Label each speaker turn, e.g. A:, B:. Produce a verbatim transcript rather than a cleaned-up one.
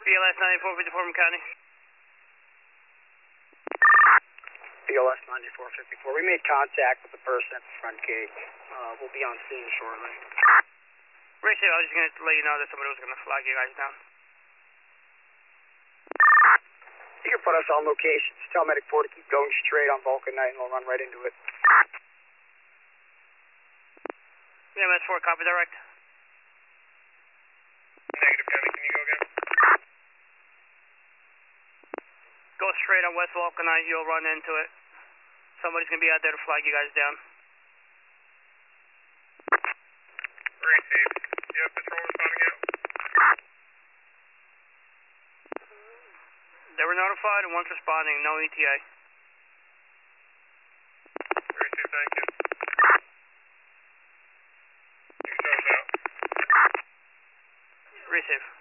A: B L S ninety-four fifty-four from County.
B: B L S ninety-four fifty-four. We made contact with the person at the front gate. Uh, we'll be on scene shortly.
A: Rachel, I was just going to let you know that somebody was going to flag you guys down.
B: You can put us on location. Just tell Medic four to keep going straight on Vulcan night and we'll run right into it.
A: E M S four, copy direct.
C: Negative, County, can you go again?
A: Go straight on West Vulcan night, you'll run into it. Somebody's going to be out there to flag you guys down.
C: Receive. Do you have patrol responding out?
A: They were notified and one's responding, no E T A.
C: Receive, thank you. You can out.
A: Receive.